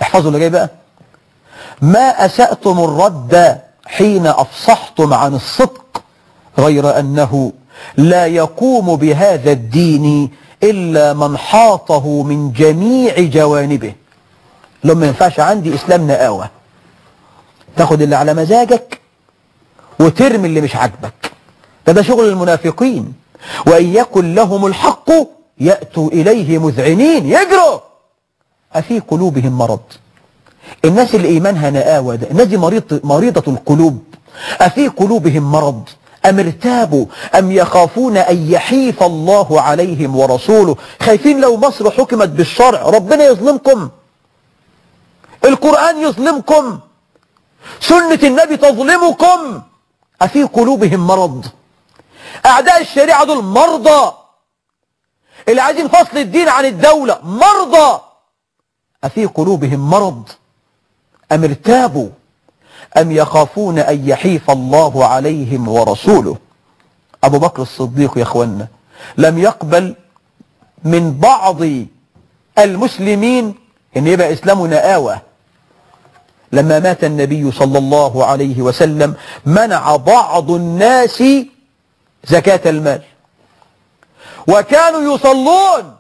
احفظوا اللي جاي بقى. ما أسأتم الرد حين أفصحتم عن الصدق، غير أنه لا يقوم بهذا الدين إلا من حاطه من جميع جوانبه. لما ما ينفعش عندي إسلام نقاوة، تاخد اللي على مزاجك وترمي اللي مش عاجبك. ده ده شغل المنافقين. وإن يكن لهم الحق يأتوا إليه مذعنين، يجروا. أفي قلوبهم مرض؟ الناس اللي إيمانها نقاوة ده، الناس دي مريض مريضة القلوب. أفي قلوبهم مرض أم ارتابوا أم يخافون أن يحيف الله عليهم ورسوله؟ خايفين لو مصر حكمت بالشرع ربنا يظلمكم، القرآن يظلمكم، سنة النبي تظلمكم. أفي قلوبهم مرض؟ أعداء الشريعة دول مرضى، اللي عايزين فصل الدين عن الدولة مرضى. أفي قلوبهم مرض أم ارتابوا أم يخافون أن يحيف الله عليهم ورسوله؟ أبو بكر الصديق يا أخوانا لم يقبل من بعض المسلمين أن يبقى إسلامه نقاوة. لما مات النبي صلى الله عليه وسلم منع بعض الناس زكاة المال، وكانوا يصلون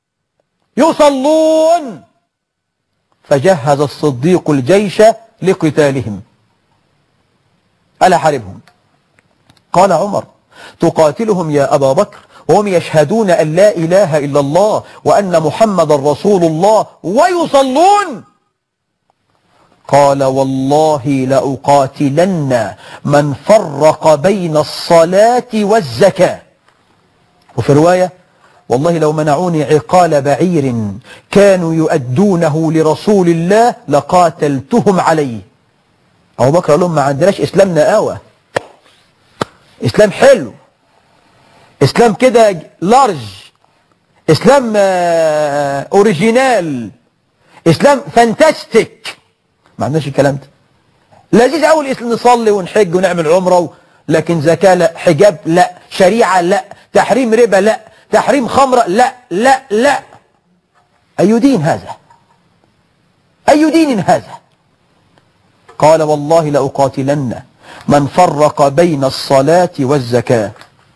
يصلون فجهز الصديق الجيش لقتالهم. ألا حاربهم؟ قال عمر: تقاتلهم يا أبا بكر وهم يشهدون أن لا إله إلا الله وأن محمد رسول الله ويصلون؟ قال: والله لأقاتلن من فرق بين الصلاة والزكاة. وفي رواية: والله لو منعوني عقال بعير كانوا يؤدونه لرسول الله لقاتلتهم عليه. أبو بكر قال لهم: ما عندناش إسلام نقاوة، إسلام حلو، إسلام كده لارج، إسلام أوريجينال، إسلام فانتاستيك. ما عندناش الكلام ده. لذيذ أول إسلام نصلي ونحج ونعمل عمرة، لكن زكاة لا، حجاب لا، شريعة لا، تحريم ربا لا، تحريم خمرة لا لا لا. أي دين هذا؟ أي دين هذا؟ قال: والله لأقاتلن من فرق بين الصلاة والزكاة.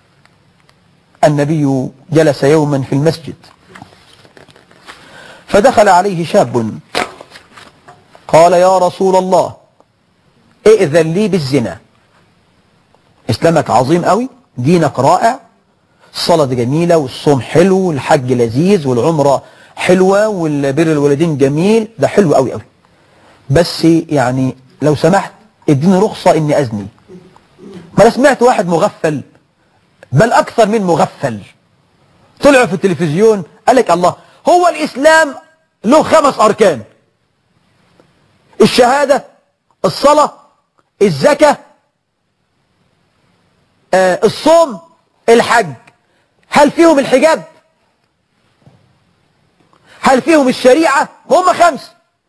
النبي جلس يوما في المسجد فدخل عليه شاب قال: يا رسول الله ائذن لي بالزنا. إسلامك عظيم قوي، دينك رائع، الصلاة جميلة والصوم حلو والحج لذيذ والعمرة حلوة والبر الوالدين جميل، ده حلو قوي قوي، بس يعني لو سمحت اديني رخصة اني ازني. ما انا سمعت واحد مغفل، بل اكثر من مغفل، طلع في التلفزيون قال لك: الله، هو الاسلام له خمس اركان: الشهادة، الصلاة، الزكاة، آه الصوم، الحج. هل فيهم الحجاب؟ هل فيهم الشريعة؟ هم خمس.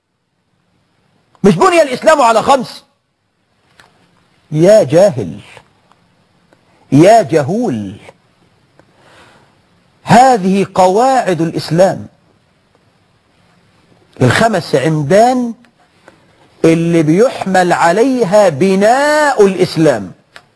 مش بني الإسلام على خمس؟ يا جاهل، يا جهول، هذه قواعد الإسلام، الخمس عمدان اللي بيحمل عليها بناء الإسلام.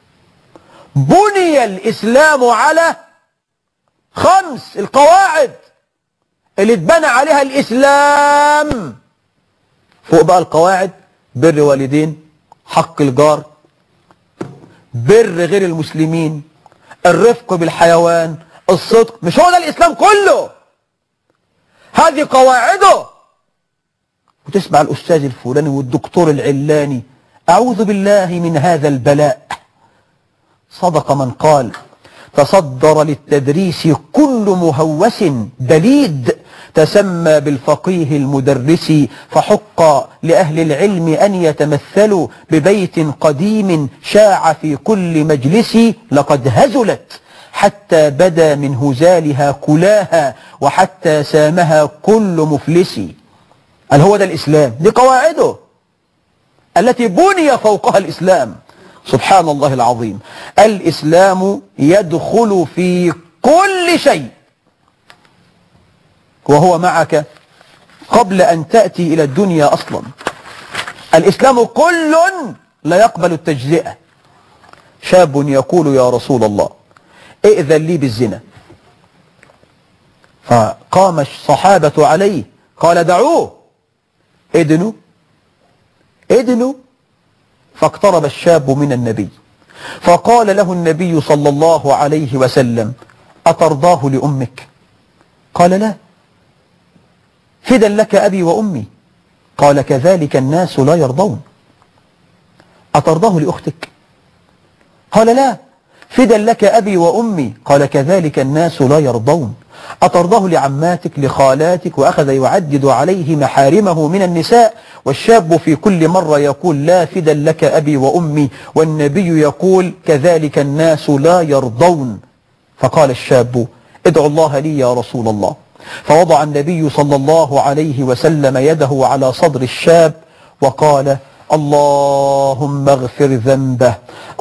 بني الإسلام على خمس، القواعد اللي اتبنى عليها الإسلام. فوق بقى القواعد: بر والدين، حق الجار، بر غير المسلمين، الرفق بالحيوان، الصدق. مش هو ده الإسلام كله؟ هذه قواعده. وتسمع الأستاذ الفلاني والدكتور العلاني، أعوذ بالله من هذا البلاء. صدق من قال: تصدر للتدريس كل مهوس بليد، تسمى بالفقيه المدرس، فحق لأهل العلم أن يتمثلوا ببيت قديم شاع في كل مجلس، لقد هزلت حتى بدا من هزالها كلاها، وحتى سامها كل مفلس. قال هو ده الإسلام، دي قواعده التي بني فوقها الإسلام. سبحان الله العظيم. الإسلام يدخل في كل شيء، وهو معك قبل أن تأتي إلى الدنيا أصلا. الإسلام كل لا يقبل التجزئة. شاب يقول يا رسول الله ائذن لي بالزنا، فقام الصحابة عليه قال دعوه، ادنوا ادنوا. فاقترب الشاب من النبي فقال له النبي صلى الله عليه وسلم أترضاه لأمك؟ قال لا. فدا لك أبي وأمي؟ قال كذلك الناس لا يرضون. أترضاه لأختك؟ قال لا. فدا لك أبي وأمي؟ قال كذلك الناس لا يرضون. أترضاه لعماتك لخالاتك؟ وأخذ يعدد عليه محارمه من النساء، والشاب في كل مرة يقول لا فدا لك أبي وأمي، والنبي يقول كذلك الناس لا يرضون. فقال الشاب ادعو الله لي يا رسول الله. فوضع النبي صلى الله عليه وسلم يده على صدر الشاب وقال اللهم اغفر ذنبه،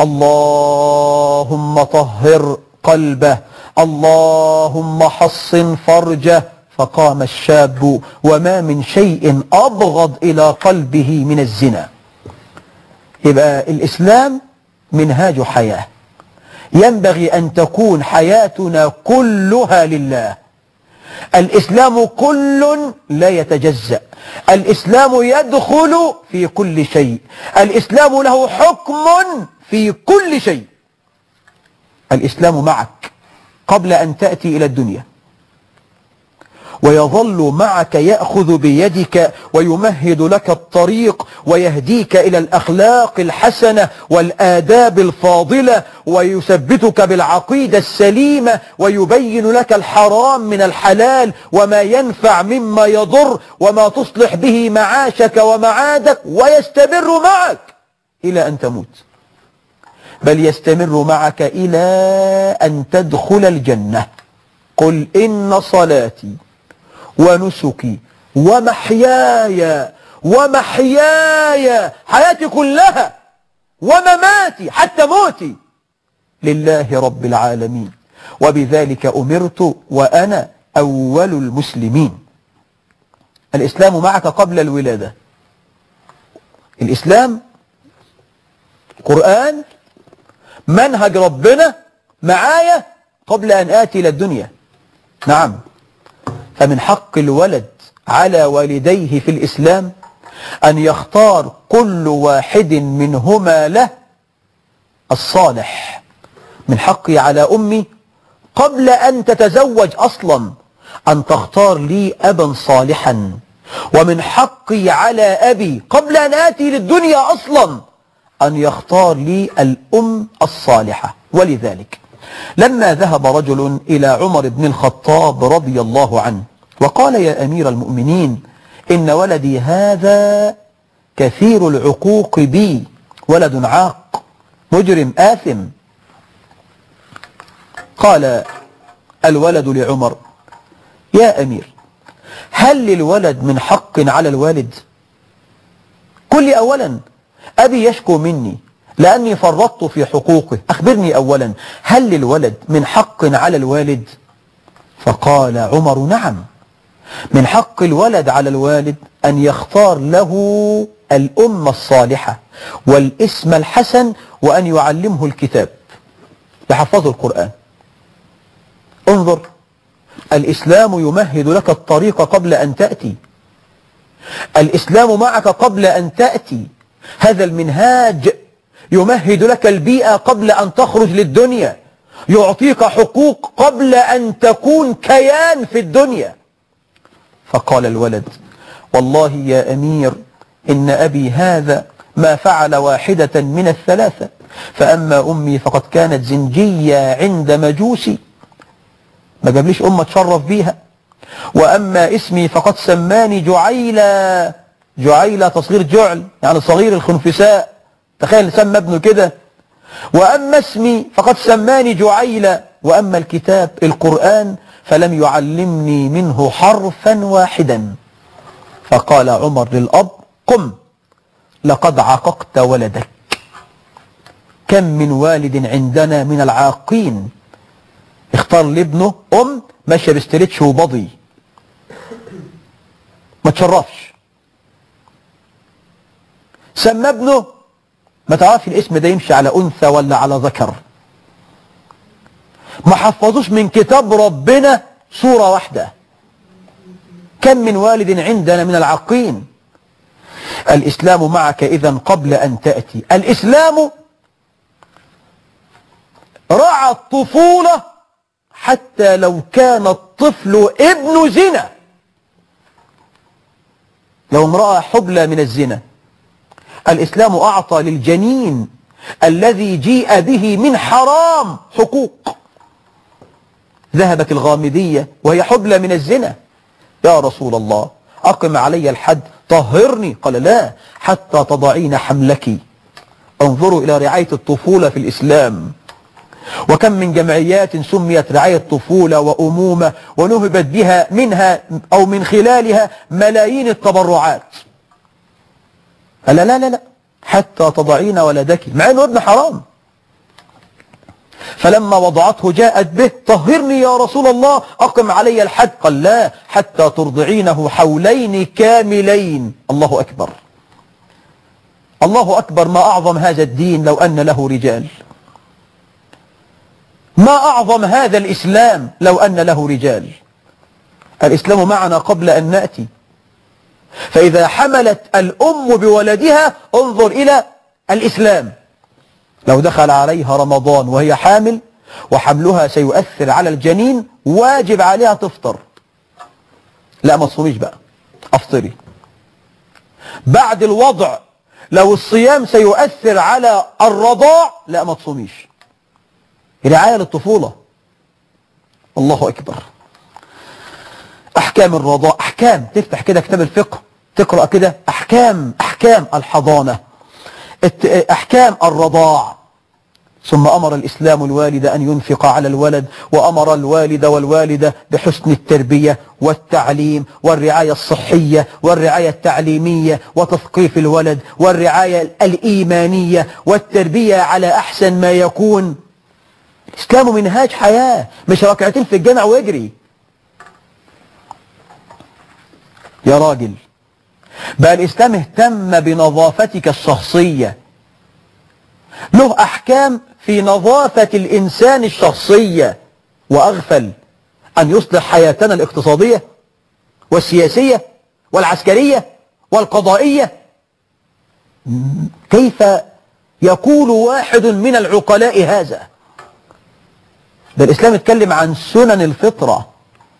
اللهم طهر قلبه، اللهم حصن فرجه. فقام الشاب وما من شيء أبغض إلى قلبه من الزنا. يبقى الإسلام منهاج حياة، ينبغي أن تكون حياتنا كلها لله. الإسلام كل لا يتجزأ، الإسلام يدخل في كل شيء، الإسلام له حكم في كل شيء. الإسلام معك قبل أن تأتي إلى الدنيا، ويظل معك يأخذ بيدك ويمهد لك الطريق ويهديك إلى الأخلاق الحسنة والآداب الفاضلة، ويثبتك بالعقيدة السليمة، ويبين لك الحرام من الحلال وما ينفع مما يضر وما تصلح به معاشك ومعادك، ويستمر معك إلى أن تموت، بل يستمر معك إلى أن تدخل الجنة. قل إن صلاتي ونسكي ومحياي ومحياي، حياتي كلها ومماتي حتى موتي لله رب العالمين، وبذلك أمرت وأنا أول المسلمين. الإسلام معك قبل الولادة. الإسلام قرآن، منهج ربنا معايا قبل أن آتي إلى الدنيا. نعم، فمن حق الولد على والديه في الإسلام أن يختار كل واحد منهما له الصالح. من حقي على أمي قبل أن تتزوج أصلا أن تختار لي أبا صالحا، ومن حقي على أبي قبل أن آتي للدنيا أصلا أن يختار لي الأم الصالحة. ولذلك لما ذهب رجل إلى عمر بن الخطاب رضي الله عنه وقال يا أمير المؤمنين إن ولدي هذا كثير العقوق بي، ولد عاق مجرم آثم. قال الولد لعمر يا أمير هل للولد من حق على الوالد؟ قل لي أولا أبي يشكو مني لأني فرطت في حقوقه، أخبرني أولا هل للولد من حق على الوالد؟ فقال عمر نعم، من حق الولد على الوالد أن يختار له الأم الصالحة والاسم الحسن، وأن يعلمه الكتاب يحفظه القرآن. انظر، الإسلام يمهد لك الطريق قبل أن تأتي، الإسلام معك قبل أن تأتي. هذا المنهاج يمهد لك البيئة قبل أن تخرج للدنيا، يعطيك حقوق قبل أن تكون كيان في الدنيا. فقال الولد والله يا أمير إن أبي هذا ما فعل واحدة من الثلاثة، فأما أمي فقد كانت زنجية عند مجوسي، ما جابليش أمة تشرف بيها، وأما اسمي فقد سماني جعيلة، جعيلة تصغير جعل يعني صغير الخنفساء، تخيل سمى ابنه كده، وأما اسمي فقد سماني جعيلة، وأما الكتاب القرآن فلم يعلمني منه حرفا واحدا. فقال عمر للأب قم لقد عققت ولدك. كم من والد عندنا من العاقين اختار لابنه أم ماشية بستريتش وبضي، ما تشرفش. سمى ابنه، ما تعرفش الاسم ده يمشي على أنثى ولا على ذكر. ما حفظوش من كتاب ربنا سورة واحدة. كم من والد عندنا من العاقين. الإسلام معك إذن قبل أن تأتي. الإسلام رعى الطفولة حتى لو كان الطفل ابن زنا. لو امرأة حبلى من الزنا، الإسلام أعطى للجنين الذي جيء به من حرام حقوق. ذهبت الغامدية وهي حبلى من الزنا، يا رسول الله أقم علي الحد طهرني، قال لا حتى تضعين حملك. انظروا إلى رعاية الطفولة في الإسلام. وكم من جمعيات سميت رعاية طفولة وأمومة ونهبت بها منها أو من خلالها ملايين التبرعات. لا لا لا لا حتى تضعين ولدك، مع أنه ابن حرام. فلما وضعته جاءت به طهرني يا رسول الله أقم علي الحد، قال لا حتى ترضعينه حولين كاملين. الله أكبر، الله أكبر. ما أعظم هذا الدين لو أن له رجال. ما أعظم هذا الإسلام لو أن له رجال. الإسلام معنا قبل أن نأتي. فإذا حملت الأم بولدها انظر إلى الإسلام. لو دخل عليها رمضان وهي حامل وحملها سيؤثر على الجنين، واجب عليها تفطر. لا ما تصوميش بقى، أفطري. بعد الوضع لو الصيام سيؤثر على الرضاع، لا ما تصوميش. رعاية للطفولة. الله أكبر. أحكام الرضاع، أحكام، تفتح كده كتاب الفقه تقرأ كده أحكام أحكام الحضانة، أحكام الرضاع. ثم أمر الإسلام الوالد أن ينفق على الولد، وأمر الوالد والوالدة بحسن التربية والتعليم والرعاية الصحية والرعاية التعليمية وتثقيف الولد والرعاية الإيمانية والتربية على أحسن ما يكون. الإسلام منهاج حياة، مش ركعتين في الجامع ويجري. يا راجل بقى الإسلام اهتم بنظافتك الشخصية، له أحكام في نظافة الإنسان الشخصية، وأغفل أن يصلح حياتنا الاقتصادية والسياسية والعسكرية والقضائية. كيف يقول واحد من العقلاء هذا؟ ده الإسلام يتكلم عن سنن الفطرة،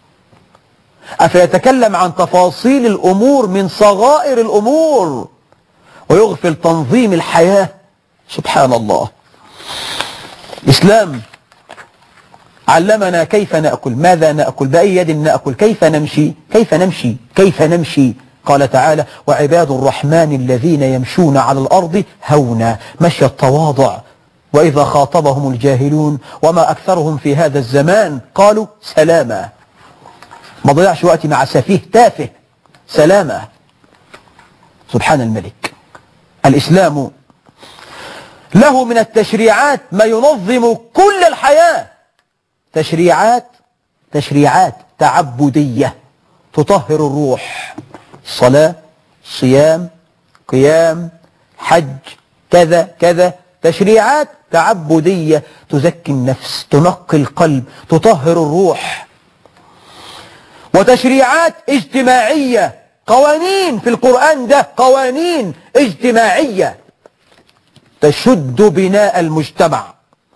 أفيتكلم عن تفاصيل الأمور من صغائر الأمور ويغفل تنظيم الحياة؟ سبحان الله. الإسلام علمنا كيف نأكل، ماذا نأكل، بأي يد نأكل، كيف نمشي كيف نمشي كيف نمشي. قال تعالى وعباد الرحمن الذين يمشون على الأرض هونا، مشي التواضع. وإذا خاطبهم الجاهلون وما أكثرهم في هذا الزمان قالوا سلاما. ما ضيعش وقتي مع سفيه تافه، سلامة. سبحان الملك. الإسلام له من التشريعات ما ينظم كل الحياة. تشريعات تشريعات تعبدية تطهر الروح، صلاة، صيام، قيام، حج، كذا كذا. تشريعات تعبدية تزكي النفس، تنقي القلب، تطهر الروح. وتشريعات اجتماعية، قوانين في القرآن ده قوانين اجتماعية تشد بناء المجتمع.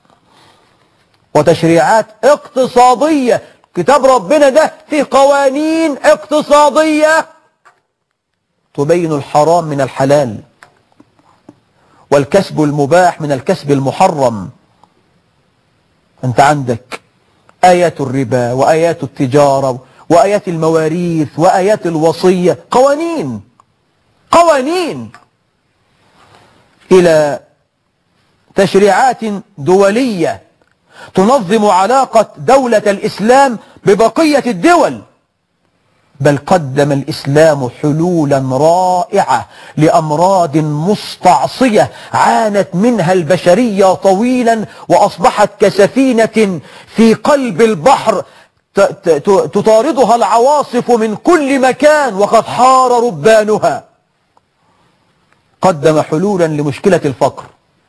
وتشريعات اقتصادية، كتاب ربنا ده فيه قوانين اقتصادية تبين الحرام من الحلال والكسب المباح من الكسب المحرم. انت عندك آيات الربا وآيات التجارة وآيات المواريث وآيات الوصية، قوانين قوانين إلى تشريعات دولية تنظم علاقة دولة الإسلام ببقية الدول. بل قدم الإسلام حلولا رائعة لأمراض مستعصية عانت منها البشرية طويلا وأصبحت كسفينة في قلب البحر تطاردها العواصف من كل مكان وقد حار ربانها. قدم حلولا لمشكلة الفقر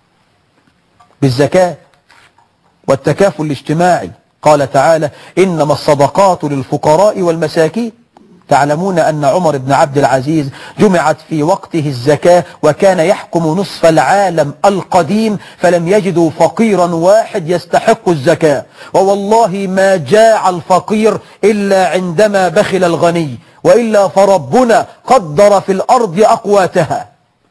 بالزكاة والتكافل الاجتماعي. قال تعالى: إنما الصدقات للفقراء والمساكين. تعلمون أن عمر بن عبد العزيز جمعت في وقته الزكاة وكان يحكم نصف العالم القديم، فلم يجدوا فقيرا واحد يستحق الزكاة، ووالله ما جاع الفقير إلا عندما بخل الغني، وإلا فربنا قدر في الأرض أقواتها.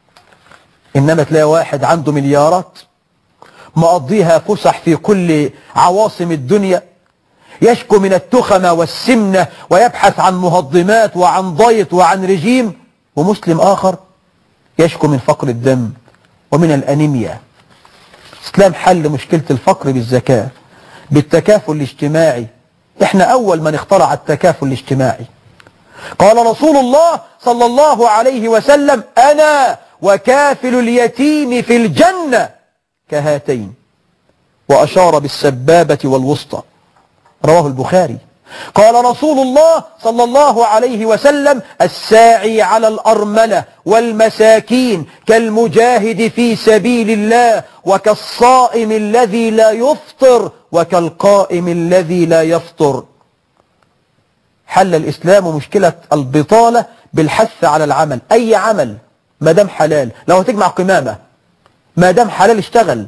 إنما تلاقي واحد عنده مليارات مقضيها فسح في كل عواصم الدنيا، يشكو من التخمة والسمنة ويبحث عن مهضمات وعن ضيط وعن رجيم، ومسلم آخر يشكو من فقر الدم ومن الأنيميا. الإسلام حل مشكلة الفقر بالزكاة، بالتكافل الاجتماعي. احنا أول من اخترع التكافل الاجتماعي. قال رسول الله صلى الله عليه وسلم: أنا وكافل اليتيم في الجنة كهاتين، وأشار بالسبابة والوسطى، رواه البخاري. قال رسول الله صلى الله عليه وسلم: الساعي على الأرملة والمساكين كالمجاهد في سبيل الله، وكالصائم الذي لا يفطر، وكالقائم الذي لا يفطر. حل الإسلام مشكلة البطالة بالحث على العمل. أي عمل ما دام حلال، لو هتجمع قمامة ما دام حلال اشتغل.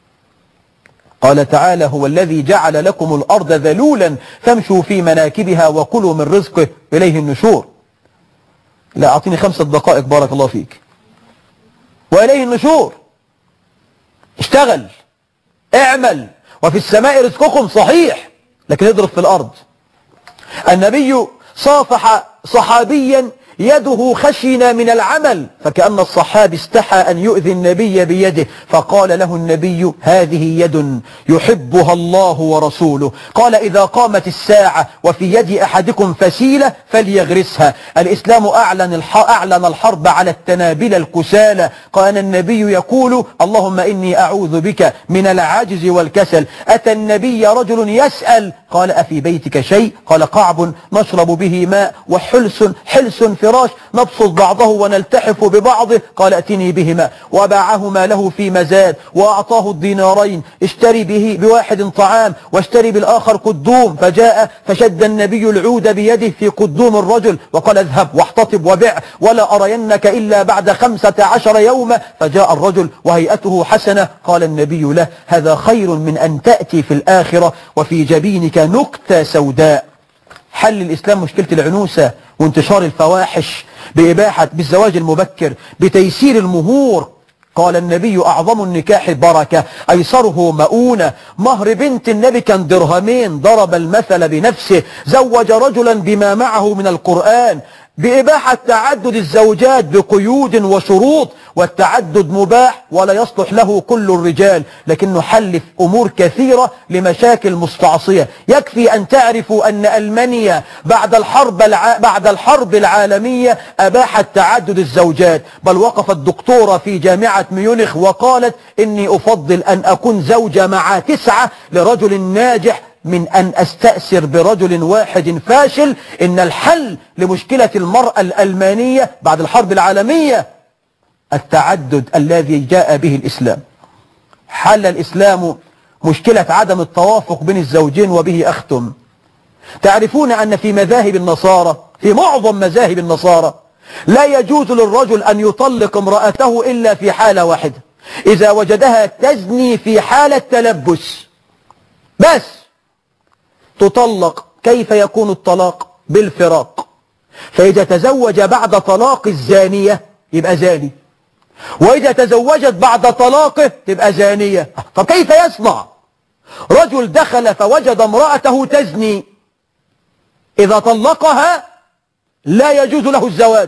قال تعالى: هو الذي جعل لكم الأرض ذلولا فامشوا في مناكبها وكلوا من رزقه إليه النشور. لا، أعطيني خمسة دقائق بارك الله فيك. وإليه النشور. اشتغل، اعمل، وفي السماء رزقكم، صحيح، لكن اضرب في الأرض. النبي صافح صحابيا يده خشنة من العمل، فكأن الصحابي استحى أن يؤذي النبي بيده، فقال له النبي: هذه يد يحبها الله ورسوله. قال: إذا قامت الساعة وفي يد أحدكم فسيلة فليغرسها. الإسلام أعلن أعلن الحرب على التنابل الكسالى. كان النبي يقول: اللهم إني أعوذ بك من العجز والكسل. أتى النبي رجل يسأل، قال: أفي بيتك شيء؟ قال: قعب نشرب به ماء، وحلس حلس فراش نبسط بعضه ونلتحف ببعضه. قال: ائتني بهما. وباعهما له في مزاد، وأعطاه الدينارين: اشتري به بواحد طعام واشتري بالآخر قدوم. فجاء فشد النبي العود بيده في قدوم الرجل وقال: اذهب واحتطب وبع، ولا أرينك إلا بعد خمسة عشر يوما. فجاء الرجل وهيئته حسنة. قال النبي له: هذا خير من أن تأتي في الآخرة وفي جبينك نكتة سوداء. حل الإسلام مشكلة العنوسة وانتشار الفواحش بإباحة بالزواج المبكر، بتيسير المهور. قال النبي: أعظم النكاح بركة أيسره مؤونة. مهر بنت النبي كان درهمين. ضرب المثل بنفسه، زوج رجلا بما معه من القرآن، بإباحة تعدد الزوجات بقيود وشروط. والتعدد مباح ولا يصلح له كل الرجال، لكنه حل في أمور كثيرة لمشاكل مستعصية. يكفي أن تعرفوا أن ألمانيا بعد الحرب الع... بعد الحرب العالمية أباحت تعدد الزوجات، بل وقفت دكتورة في جامعة ميونخ وقالت: إني أفضل أن أكون زوجة مع تسعة لرجل ناجح من أن أستأثر برجل واحد فاشل. إن الحل لمشكلة المرأة الألمانية بعد الحرب العالمية التعدد الذي جاء به الإسلام. حل الإسلام مشكلة عدم التوافق بين الزوجين، وبه أختم. تعرفون أن في مذاهب النصارى، في معظم مذاهب النصارى، لا يجوز للرجل أن يطلق امرأته إلا في حالة واحدة: إذا وجدها تزني في حالة تلبس بس تطلق. كيف يكون الطلاق؟ بالفراق. فإذا تزوج بعد طلاق الزانية يبقى زاني، وإذا تزوجت بعد طلاقه تبقى زانية. طب كيف يصنع؟ رجل دخل فوجد امرأته تزني، إذا طلقها لا يجوز له الزواج.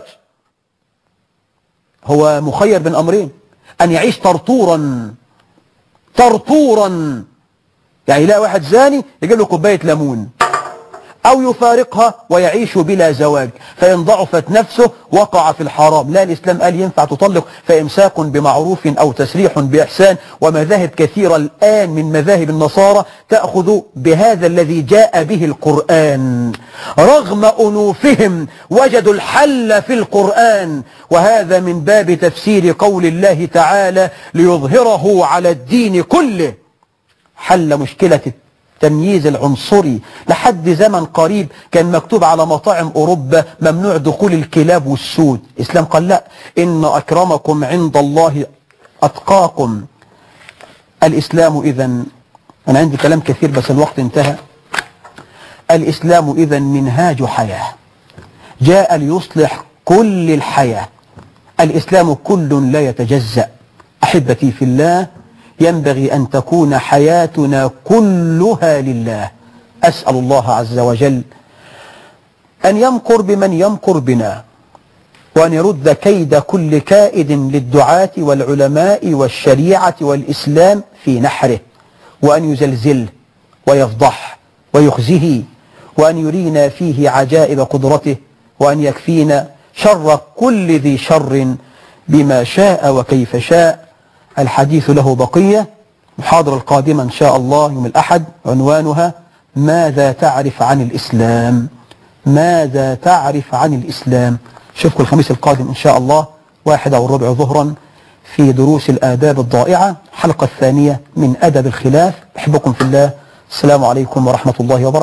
هو مخير بين أمرين: أن يعيش طرطورا طرطورا، يعني لا واحد زاني يجيب له كوباية ليمون، أو يفارقها ويعيش بلا زواج، فإن ضعفت نفسه وقع في الحرام. لا، الإسلام قال ينفع تطلق، فإمساك بمعروف أو تسريح بإحسان. ومذاهب كثيرة الآن من مذاهب النصارى تأخذ بهذا الذي جاء به القرآن، رغم أنوفهم وجدوا الحل في القرآن. وهذا من باب تفسير قول الله تعالى ليظهره على الدين كله. حل مشكلة التمييز العنصري. لحد زمن قريب كان مكتوب على مطاعم أوروبا ممنوع دخول الكلاب والسود. الإسلام قال لا، إن أكرمكم عند الله أتقاكم. الإسلام إذن، أنا عندي كلام كثير بس الوقت انتهى. الإسلام إذن منهاج حياة جاء ليصلح كل الحياة. الإسلام كل لا يتجزأ. أحبتي في الله، ينبغي أن تكون حياتنا كلها لله. أسأل الله عز وجل أن يمكر بمن يمكر بنا، وأن يرد كيد كل كائد للدعاة والعلماء والشريعة والإسلام في نحره، وأن يزلزله ويفضح ويخزيه، وأن يرينا فيه عجائب قدرته، وأن يكفينا شر كل ذي شر بما شاء وكيف شاء. الحديث له بقية. محاضرة القادمة إن شاء الله يوم الأحد، عنوانها ماذا تعرف عن الإسلام؟ ماذا تعرف عن الإسلام؟ شوفكم الخميس القادم إن شاء الله واحدة والربع ظهرا في دروس الآداب الضائعة، الحلقة الثانية من أدب الخلاف. أحبكم في الله. السلام عليكم ورحمة الله وبركاته.